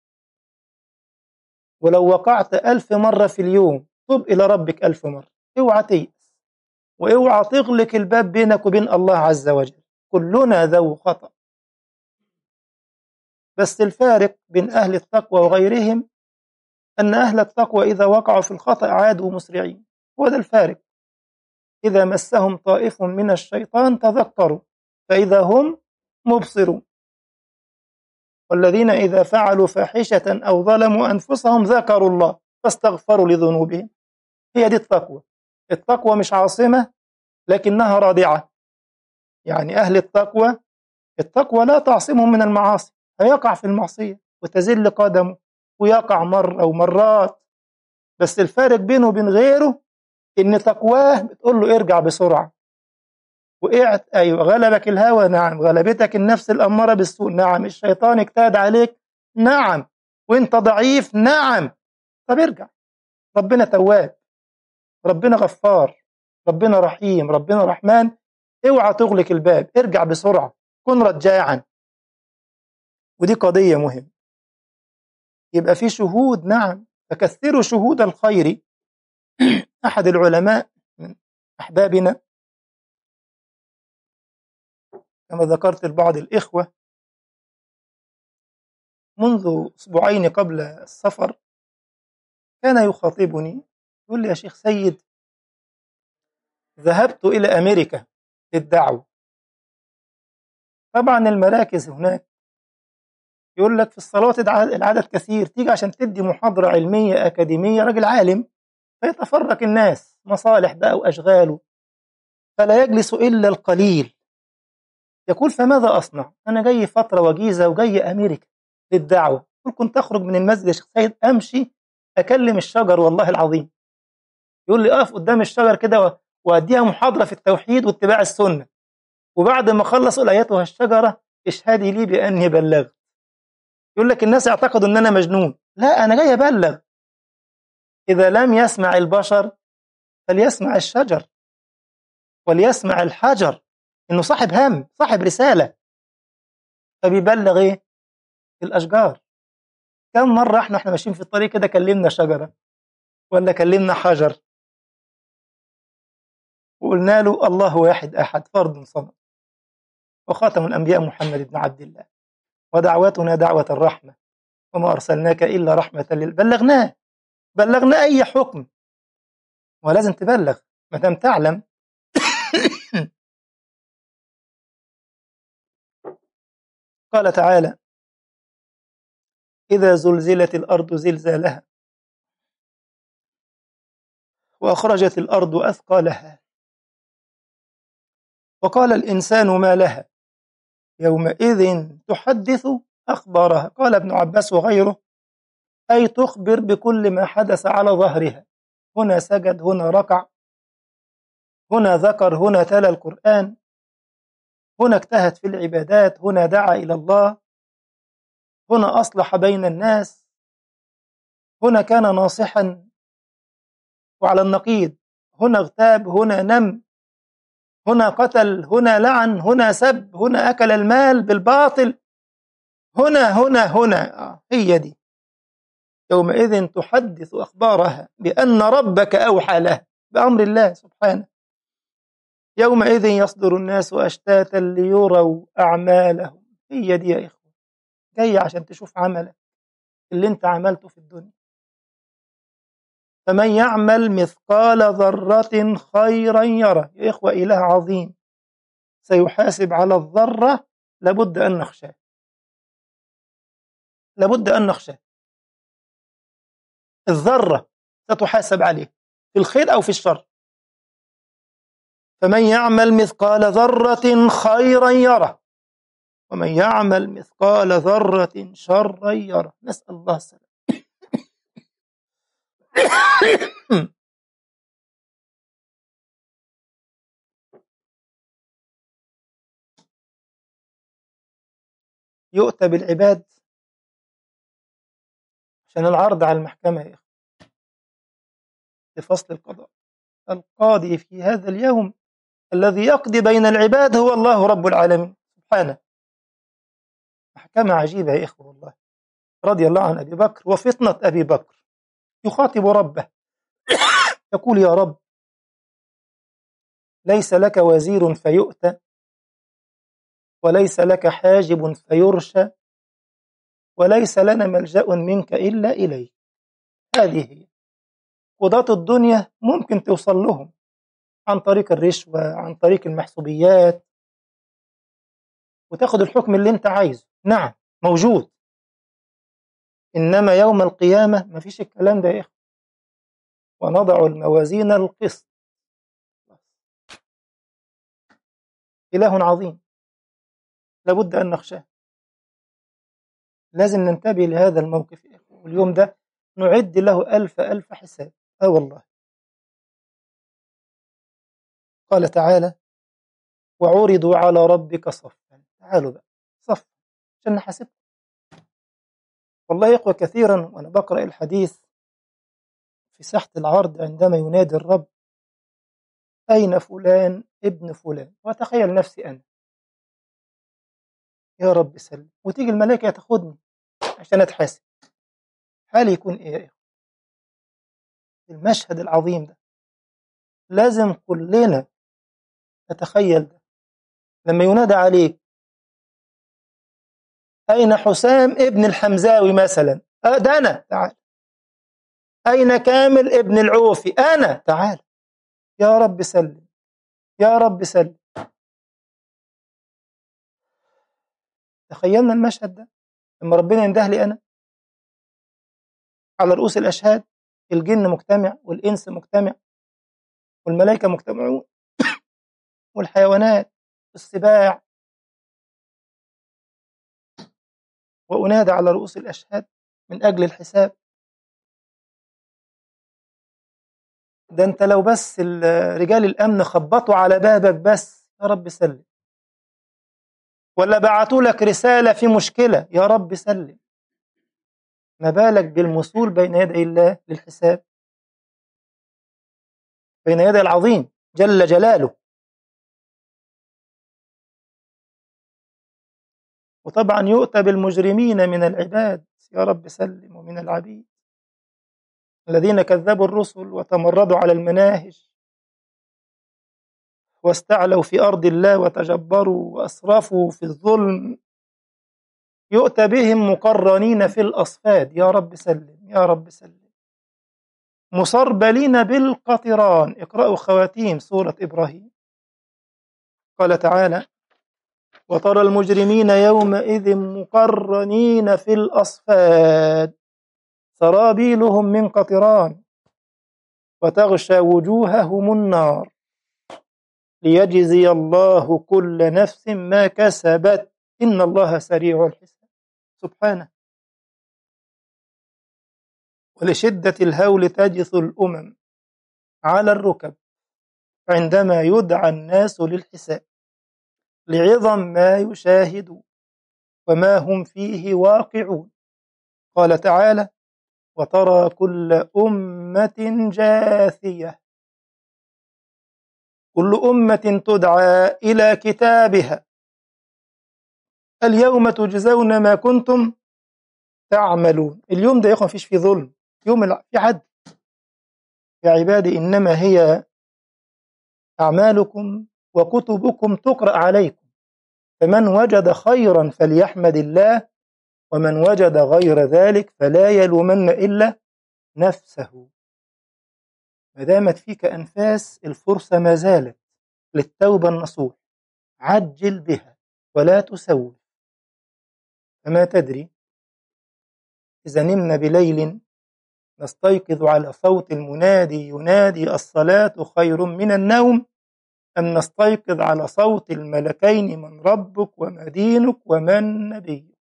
ولو وقعت ألف مرة في اليوم توب إلى ربك ألف مرة، اوعى تيأس واوعى تغلق الباب بينك وبين الله عز وجل. كلنا ذو خطأ، بس الفارق بين أهل التقوى وغيرهم أن أهل التقوى إذا وقعوا في الخطأ عادوا مسرعين. هو ده الفارق. إذا مسهم طائف من الشيطان تذكروا فإذا هم مبصرون. والذين إذا فعلوا فاحشة أو ظلموا أنفسهم ذكروا الله فاستغفروا لذنوبهم. هي دي التقوى. التقوى مش عاصمة لكنها رادعة. يعني أهل التقوى، التقوى لا تعصمهم من المعاصي، هيقع في المعصية وتزل قدمه ويقع مرة ومرات، بس الفارق بينه وبين غيره إن تقواه بتقول له ارجع بسرعة. وقعت، أيوة، غلبك الهوى، نعم، غلبتك النفس الأمارة بالسوء، نعم، الشيطان اجتهد عليك، نعم، وانت ضعيف، نعم، طب ارجع. ربنا تواب، ربنا غفار، ربنا رحيم، ربنا رحمن. اوعى تغلق الباب، ارجع بسرعة، كن رجاعا. ودي قضية مهمة. يبقى في شهود، نعم، فكثروا شهود الخير. أحد العلماء من أحبابنا كما ذكرت لبعض الإخوة منذ أسبوعين قبل السفر، كان يخاطبني يقول لي: يا شيخ سيد، ذهبت إلى أمريكا للدعوة. طبعا المراكز هناك يقول لك في الصلوات العدد كثير، تيجي عشان تدي محاضرة علمية أكاديمية، راجل عالم، فيتفرق الناس مصالح بقى وأشغاله، فلا يجلس إلا القليل. يقول: فماذا أصنع؟ أنا جاي فترة وجيزة وجاي أمريكا للدعوة. يقول: كنت أخرج من المسجد يا شيخ سيد أمشي أكلم الشجر والله العظيم. يقول لي: أقف قدام الشجر كده وأديها محاضرة في التوحيد واتباع السنة، وبعد ما أخلص أقول: أيتها الشجرة اشهدي لي بأني بلغت. يقول لك الناس اعتقدوا أن أنا مجنون. لا، أنا جاي أبلغ. إذا لم يسمع البشر فليسمع الشجر وليسمع الحجر، إنه صاحب هم، صاحب رسالة، فبيبلغ إيه؟ الأشجار. كم مرة إحنا إحنا ماشيين في الطريق كده كلمنا شجرة ولا كلمنا حجر وقلنا له الله واحد أحد فرد صمد وخاتم الأنبياء محمد بن عبد الله ودعوتنا دعوة الرحمة وما أرسلناك إلا رحمة لل بلغناه. بلغنا أي حكم، ولازم تبلغ ما دام تعلم. قال تعالى: إذا زلزلت الأرض زلزالها وأخرجت الأرض أثقالها وقال الإنسان ما لها يومئذ تحدث أخبارها. قال ابن عباس وغيره: أي تخبر بكل ما حدث على ظهرها. هنا سجد، هنا ركع، هنا ذكر، هنا تلا القرآن، هنا اجتهد في العبادات، هنا دعا إلى الله، هنا أصلح بين الناس، هنا كان ناصحا وعلى النقيض، هنا اغتاب، هنا نم، هنا قتل، هنا لعن، هنا سب، هنا أكل المال بالباطل، هنا هنا هنا آه هي دي. يومئذ تحدث أخبارها بأن ربك أوحى لها بأمر الله سبحانه. يومئذ يصدر الناس أشتاتا ليروا أعمالهم. هي دي يا إخوة، جاي عشان تشوف عملك اللي انت عملته في الدنيا. فمن يعمل مثقال ذرة خيرا يره. يا إخوة، إله عظيم سيحاسب على الذرة، لابد أن نخشاه، لابد أن نخشاه. الذرة ستحاسب عليه في الخير أو في الشر. فمن يعمل مثقال ذرة خيرا يره ومن يعمل مثقال ذرة شرا يره. نسأل الله السلامة. يؤتى بالعباد عشان العرض على المحكمة يا إخوة لفصل القضاء. القاضي في هذا اليوم الذي يقضي بين العباد هو الله رب العالمين سبحانه. محكمة عجيبة يا إخوة والله. رضي الله عن أبي بكر وفطنة أبي بكر، يخاطب ربه يقول: يا رب، ليس لك وزير فيؤتى، وليس لك حاجب فيرشى، وليس لنا ملجأ منك إلا إليك. هذه هي. قضاة الدنيا ممكن توصل لهم عن طريق الرشوة، عن طريق المحسوبيات، وتاخد الحكم اللي انت عايزه. نعم موجود، إنما يوم القيامة ما فيش الكلام ده يا إخوة. ونضع الموازين القسط. إله عظيم لابد أن نخشاه. لازم ننتبه لهذا الموقف يا إخوة، واليوم ده نعد له ألف ألف حساب. آه والله. قال تعالى: وعرضوا على ربك صفا. تعالوا بقى صف عشان نحاسبكم. والله يا إخوة كثيرا وأنا بقرأ الحديث في ساحة العرض عندما ينادي الرب: أين فلان ابن فلان؟ وأتخيل نفسي أنا، يا رب سلم، وتيجي الملائكة تاخدني عشان أتحاسب. حالي يكون إيه يا إخوة؟ المشهد العظيم ده لازم كلنا نتخيل ده. لما ينادى عليك: أين حسام ابن الحمزاوي مثلا؟ أه ده أنا، تعال. أين كامل ابن العوفي؟ أنا، تعال. يا رب سلم، يا رب سلم. تخيلنا المشهد ده لما ربنا ينده لي أنا على رؤوس الأشهاد، الجن مجتمع والإنس مجتمع والملائكة مجتمعون والحيوانات والسباع، وأنادى على رؤوس الأشهاد من أجل الحساب. ده أنت لو بس رجال الأمن خبطوا على بابك بس، يا رب سلم، ولا بعتوا لك رسالة في مشكلة، يا رب سلم، ما بالك بالمثول بين يدي الله للحساب، بين يدي العظيم جل جلاله. وطبعا يؤتى بالمجرمين من العباد، يا رب سلم، ومن العبيد الذين كذبوا الرسل وتمردوا على المناهج واستعلوا في أرض الله وتجبروا وأسرفوا في الظلم، يؤتى بهم مقرنين في الأصفاد، يا رب سلم، يا رب سلم، مسربلين بالقطران. اقرأوا خواتيم سورة إبراهيم. قال تعالى: وترى المجرمين يومئذ مقرنين في الأصفاد سرابيلهم من قطران وتغشى وجوههم النار ليجزي الله كل نفس ما كسبت إن الله سريع الحساب. سبحانه. ولشدة الهول تجث الأمم على الركب عندما يدعى الناس للحساب لعظم ما يشاهدون وما هم فيه واقعون. قال تعالى: وترى كل أمة جاثية، كل أمة تدعى إلى كتابها اليوم تجزون ما كنتم تعملون. اليوم ده يا أخوان مفيش فيه ظلم، يوم في عدل. يا عبادي إنما هي أعمالكم وكتبكم تقرأ عليكم، فمن وجد خيرا فليحمد الله، ومن وجد غير ذلك فلا يلومن إلا نفسه. ما دامت فيك أنفاس الفرصة ما زالت للتوبة النصوح، عجل بها ولا تسوف. فما تدري إذا نمنا بليل نستيقظ على صوت المنادي ينادي الصلاة خير من النوم، أم نستيقظ على صوت الملكين من ربك وما دينك ومن نبيك.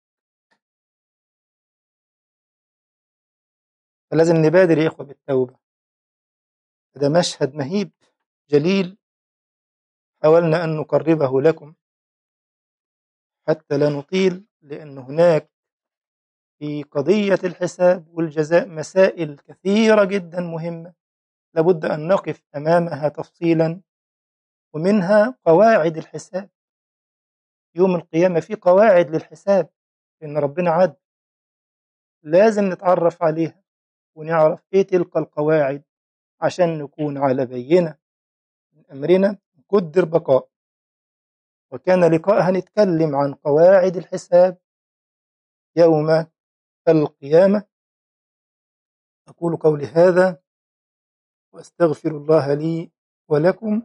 فلازم نبادر يا إخوة بالتوبة. هذا مشهد مهيب جليل حاولنا أن نقربه لكم حتى لا نطيل، لأن هناك في قضية الحساب والجزاء مسائل كثيرة جدا مهمة لابد أن نقف أمامها تفصيلا، ومنها قواعد الحساب. يوم القيامة في قواعد للحساب، لأن ربنا عدل، لازم نتعرف عليها ونعرف إيه تلك القواعد عشان نكون على بينة من أمرنا قدر بقاء. وكان لقاء هنتكلم عن قواعد الحساب يوم القيامة، أقول قولي هذا وأستغفر الله لي ولكم.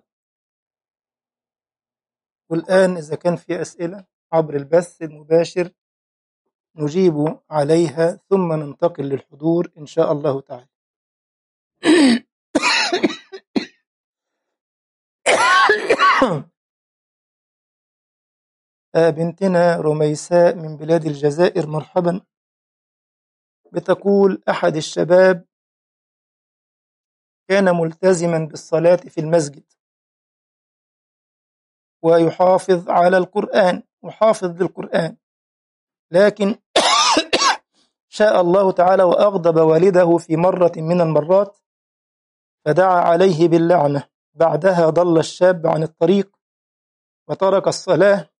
والآن إذا كان في أسئلة عبر البث المباشر نجيب عليها ثم ننتقل للحضور إن شاء الله تعالى. بنتنا رميساء من بلاد الجزائر مرحبا، بتقول: أحد الشباب كان ملتزما بالصلاة في المسجد ويحافظ على القرآن وحافظ للقرآن، لكن شاء الله تعالى وأغضب والده في مرة من المرات فدعا عليه باللعنة. بعدها ضل الشاب عن الطريق وترك الصلاة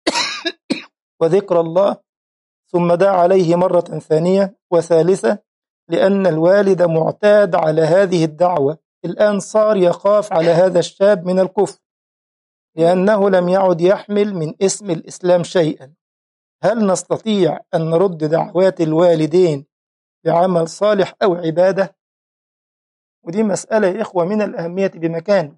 وذكر الله، ثم دعا عليه مرة ثانية وثالثة لأن الوالد معتاد على هذه الدعوة. الآن صار يخاف على هذا الشاب من الكفر لأنه لم يعد يحمل من اسم الإسلام شيئا. هل نستطيع أن نرد دعوات الوالدين بعمل صالح أو عبادة؟ ودي مسألة يا إخوة من الأهمية بمكان.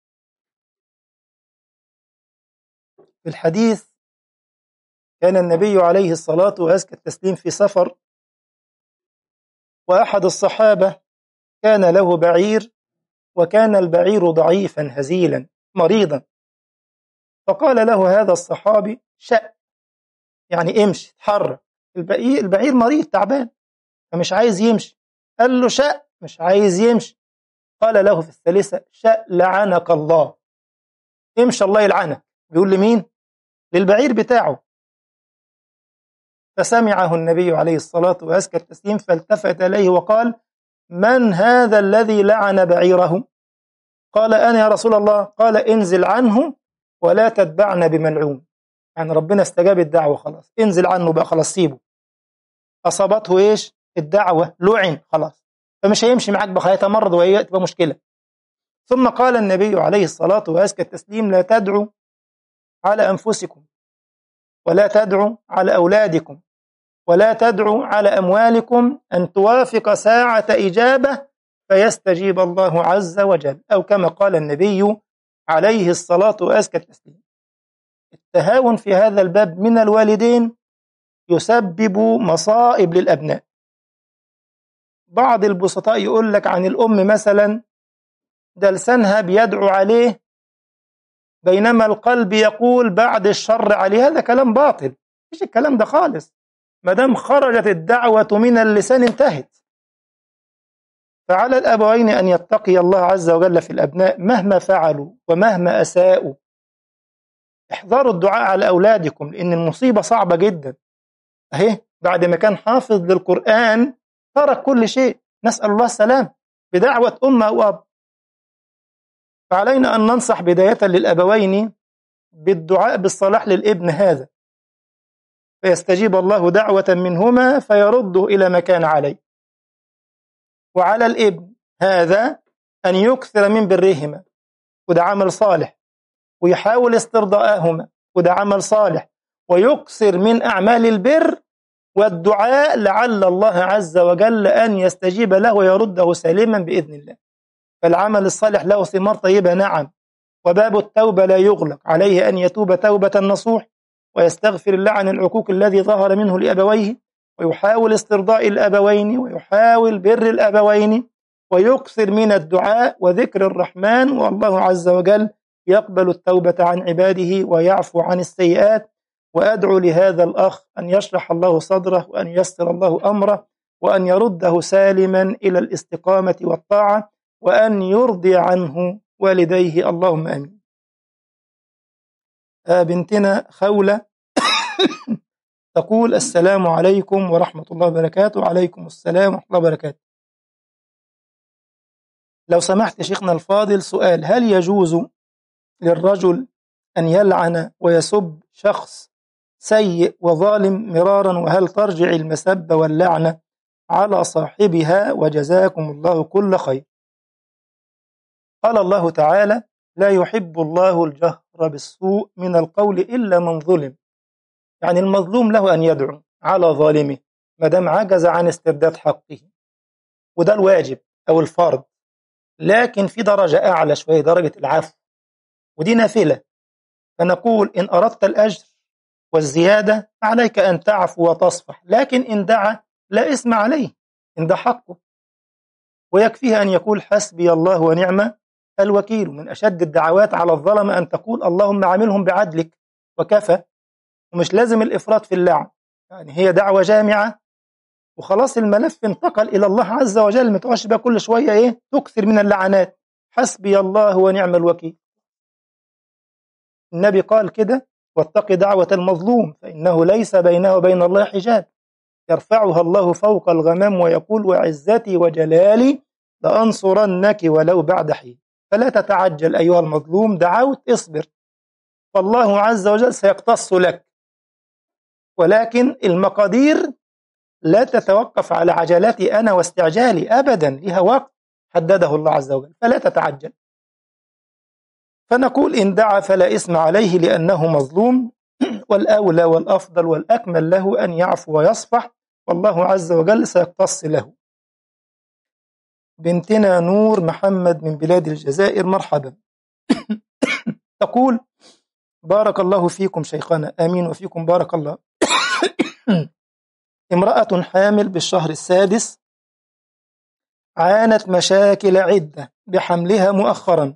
في الحديث كان النبي عليه الصلاة وأزكى التسليم في سفر، وأحد الصحابة كان له بعير، وكان البعير ضعيفا هزيلا مريضا، فقال له هذا الصحابي: شأ، يعني امشي تحرك. البعير, البعير مريض تعبان فمش عايز يمشي. قال له: شأ، مش عايز يمشي. قال له في الثالثة: شأ لعنك الله، امشي الله يلعنك. بيقول لمين؟ للبعير بتاعه. فسمعه النبي عليه الصلاة وأزكى التسليم فالتفت إليه وقال: من هذا الذي لعن بعيره؟ قال: أنا يا رسول الله. قال: انزل عنه ولا تتبعنا بملعون. يعني ربنا استجاب الدعوة، خلاص انزل عنه بقى، خلاص سيبه. أصابته إيش؟ الدعوة، لعن خلاص، فمش هيمشي معاك بقى، هيتمرض وهي تبقى مشكلة. ثم قال النبي عليه الصلاة وأزكى التسليم: لا تدعوا على أنفسكم، ولا تدعوا على أولادكم، ولا تدعوا على أموالكم، أن توافق ساعة إجابة فيستجيب الله عز وجل، أو كما قال النبي عليه الصلاة وأزكى التسليم. التهاون في هذا الباب من الوالدين يسبب مصائب للأبناء. بعض البسطاء يقول لك عن الأم مثلا: ده لسانها بيدعو عليه بينما القلب يقول بعد الشر عليه. هذا كلام باطل، مش الكلام ده خالص. ما دام خرجت الدعوة من اللسان انتهت. فعلى الأبوين أن يتقي الله عز وجل في الأبناء مهما فعلوا ومهما أساءوا. احذروا الدعاء على أولادكم لأن المصيبة صعبة جدا. أهي بعد ما كان حافظ للقرآن ترك كل شيء، نسأل الله السلام، بدعوة أم أو أب. فعلينا أن ننصح بداية للأبوين بالدعاء بالصلاح للابن هذا، فيستجيب الله دعوة منهما فيرده إلى ما كان عليه. وعلى الابن هذا أن يكثر من برهما، وده عمل صالح، ويحاول استرضاءهما، وده عمل صالح، ويكثر من أعمال البر والدعاء لعل الله عز وجل أن يستجيب له ويرده سالما بإذن الله. فالعمل الصالح له ثمار طيبة، نعم، وباب التوبة لا يغلق، عليه أن يتوب توبة نصوح ويستغفر الله عن العقوق الذي ظهر منه لأبويه، ويحاول استرضاء الأبوين، ويحاول بر الأبوين، ويكثر من الدعاء وذكر الرحمن، والله عز وجل يقبل التوبة عن عباده ويعفو عن السيئات. وأدعو لهذا الأخ أن يشرح الله صدره، وأن ييسر الله أمره، وأن يرده سالما إلى الاستقامة والطاعة، وأن يرضي عنه والديه، اللهم آمين. بنتنا خولة تقول: السلام عليكم ورحمة الله وبركاته. وعليكم السلام ورحمة الله وبركاته. لو سمحت يا شيخنا الفاضل، سؤال: هل يجوز للرجل أن يلعن ويسب شخص سيء وظالم مرارا؟ وهل ترجع المسبة واللعنة على صاحبها؟ وجزاكم الله كل خير. قال الله تعالى: لا يحب الله الجهر بالسوء من القول إلا من ظلم. يعني المظلوم له أن يدعو على ظالمه ما دام عجز عن استرداد حقه. وده الواجب أو الفرض. لكن في درجة أعلى شوية، درجة العفو، ودي نافلة. فنقول إن أردت الأجر والزيادة عليك أن تعفو وتصفح، لكن إن دعا لا إثم عليه، إن ده حقه. ويكفيه أن يقول حسبي الله ونعم الوكيل. من أشد الدعوات على الظلم أن تقول اللهم عاملهم بعدلك وكفى. ومش لازم الإفراط في اللعن، يعني هي دعوة جامعة وخلاص الملف انتقل إلى الله عز وجل. ما تقعدش بقى كل شوية إيه تكثر من اللعنات. حسبي الله ونعم الوكيل. النبي قال كده: واتق دعوة المظلوم فإنه ليس بينه وبين الله حجاب يرفعها الله فوق الغمام ويقول وعزتي وجلالي لأنصرنك ولو بعد حين. فلا تتعجل أيها المظلوم، دعوت اصبر، فالله عز وجل سيقتص لك. ولكن المقادير لا تتوقف على عجلتي أنا واستعجالي أبدا، لها وقت حدده الله عز وجل، فلا تتعجل. فنقول إن دعا فلا إثم عليه لأنه مظلوم، والأولى والأفضل والأكمل له أن يعفو ويصفح، والله عز وجل سيقتص له. بنتنا نور محمد من بلاد الجزائر، مرحبا. تقول: بارك الله فيكم شيخنا. آمين وفيكم بارك الله. امرأة حامل بالشهر السادس عانت مشاكل عدة بحملها مؤخرا.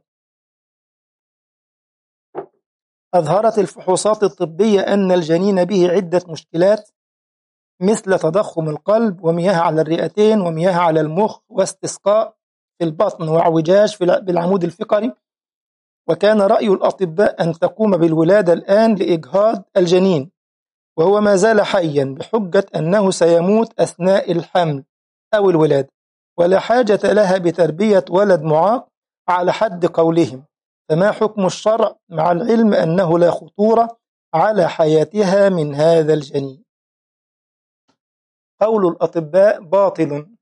أظهرت الفحوصات الطبية أن الجنين به عدة مشكلات مثل تضخم القلب ومياه على الرئتين ومياه على المخ واستسقاء في البطن واعوجاج في بالعمود الفقري. وكان رأي الأطباء أن تقوم بالولادة الآن لإجهاض الجنين وهو ما زال حيا، بحجة أنه سيموت أثناء الحمل أو الولادة، ولا حاجة لها بتربية ولد معاق على حد قولهم. فما حكم الشرع مع العلم أنه لا خطورة على حياتها من هذا الجنين؟ قول الأطباء باطل،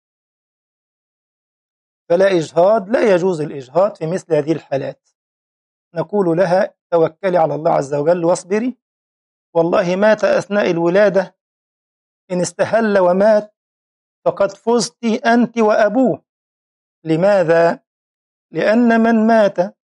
فلا إجهاض، لا يجوز الإجهاض في مثل هذه الحالات. نقول لها توكلي على الله عز وجل واصبري، والله مات أثناء الولادة إن استهل ومات فقد فزت أنت وأبوه. لماذا؟ لأن من مات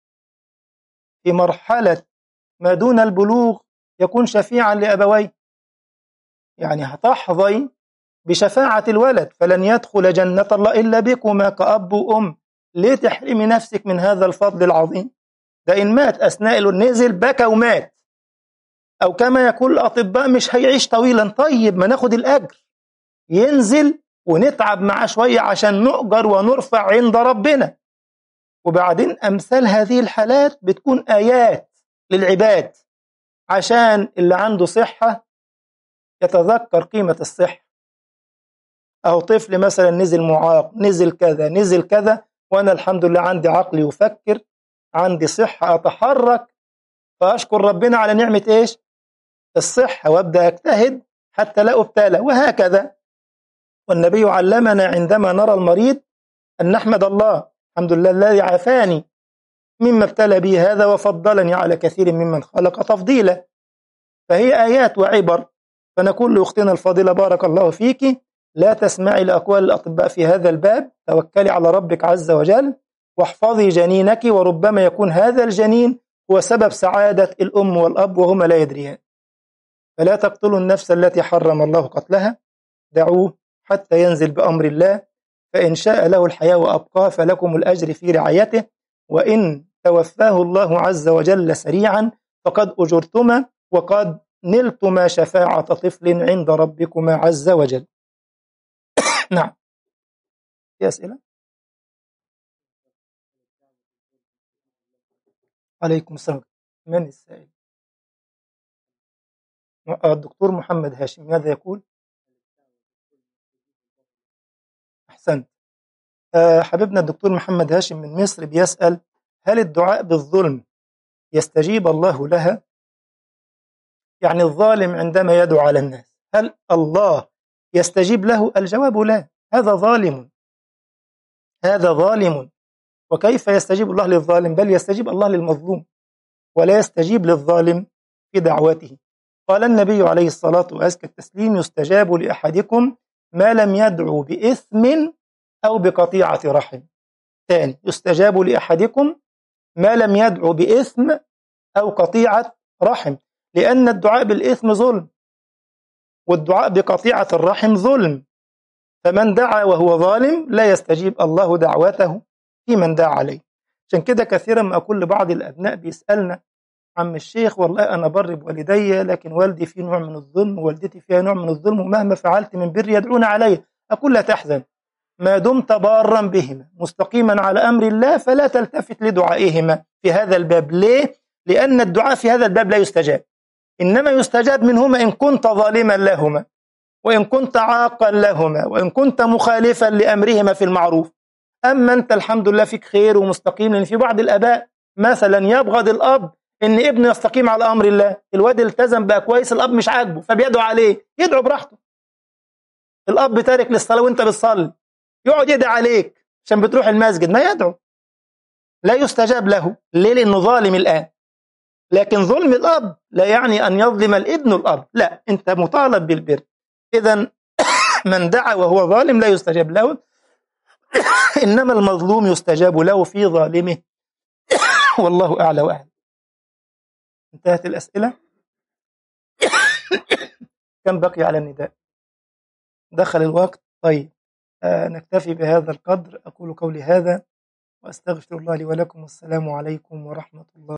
في مرحلة ما دون البلوغ يكون شفيعا لأبويه، يعني هتحظي بشفاعة الولد، فلن يدخل جنة الله إلا بكما كأب وأم. ليه تحرمي نفسك من هذا الفضل العظيم؟ ده إن مات أثناء نزل بكى ومات، أو كما يقول الأطباء مش هيعيش طويلا. طيب ما ناخد الأجر، ينزل ونتعب معاه شوية عشان نؤجر ونرفع عند ربنا. وبعدين أمثال هذه الحالات بتكون آيات للعباد عشان اللي عنده صحة يتذكر قيمة الصحة. أو طفل مثلا نزل معاق، نزل كذا نزل كذا، وأنا الحمد لله عندي عقل يفكر، عندي صحة أتحرك، فأشكر ربنا على نعمة إيش؟ الصحة، وأبدأ أجتهد حتى لا أبتلى، وهكذا. والنبي علمنا عندما نرى المريض أن نحمد الله، الحمد لله الذي عافاني مما ابتلى به هذا وفضلني على كثير ممن خلق تفضيلا. فهي آيات وعبر. فنقول لأختنا الفاضلة بارك الله فيك، لا تسمعي لأقوال الأطباء في هذا الباب، توكلي على ربك عز وجل واحفظي جنينك، وربما يكون هذا الجنين هو سبب سعادة الأم والأب وهما لا يدريان. فلا تقتلوا النفس التي حرم الله قتلها، دعوه حتى ينزل بأمر الله، فإن شاء له الحياة وأبقاه فلكم الأجر في رعايته، وإن توفاه الله عز وجل سريعا فقد أجرتما وقد نلتما شفاعة طفل عند ربكما عز وجل. نعم، في أسئلة؟ عليكم السلام. من السائل؟ الدكتور محمد هاشم، ماذا يقول؟ أحسنت. أه حبيبنا الدكتور محمد هاشم من مصر بيسأل: هل الدعاء بالظلم يستجيب الله لها؟ يعني الظالم عندما يدعو على الناس هل الله يستجيب له؟ الجواب لا، هذا ظالم، هذا ظالم. وكيف يستجيب الله للظالم؟ بل يستجيب الله للمظلوم ولا يستجيب للظالم في دعوته. قال النبي عليه الصلاة وأزكى التسليم: يستجاب لأحدكم ما لم يدعو بإثم أو بقطيعة رحم. ثاني، يستجاب لأحدكم ما لم يدعو بإثم أو قطيعة رحم، لأن الدعاء بالإثم ظلم، والدعاء بقطيعة الرحم ظلم، فمن دعا وهو ظالم لا يستجيب الله دعوته في من دعا عليه. عشان كده كثيرا ما أقول لبعض الأبناء بيسألنا: عم الشيخ والله أنا بر بوالدي، لكن والدي فيه نوع من الظلم ووالدتي فيها نوع من الظلم، ومهما فعلت من بر يدعون علي. أقول: لا تحزن، ما دمت بارا بهما مستقيما على أمر الله فلا تلتفت لدعائهما في هذا الباب. ليه؟ لأن الدعاء في هذا الباب لا يستجاب، إنما يستجاب منهما إن كنت ظالما لهما، وإن كنت عاقا لهما، وإن كنت مخالفا لأمرهما في المعروف. أما أنت الحمد لله فيك خير ومستقيم، لأن في بعض الآباء مثلا يبغض الأب إن ابنه يستقيم على أمر الله، الواد التزم بقى كويس، الأب مش عاجبه فبيدعو عليه، يدعو براحته. الأب تارك للصلاة وأنت بتصلي، يقعد يدعي عليك عشان بتروح المسجد، ما يدعو، لا يستجاب له. ليه؟ لأنه ظالم الآن. لكن ظلم الأب لا يعني أن يظلم الابن الأب، لا، أنت مطالب بالبر. إذن من دعا وهو ظالم لا يستجاب له، إنما المظلوم يستجاب له في ظالمه. والله أعلى وأعلم. انتهت الأسئلة. كم بقي على النداء؟ دخل الوقت. طيب، آه نكتفي بهذا القدر. أقول قولي هذا وأستغفر الله لي ولكم، والسلام عليكم ورحمة الله.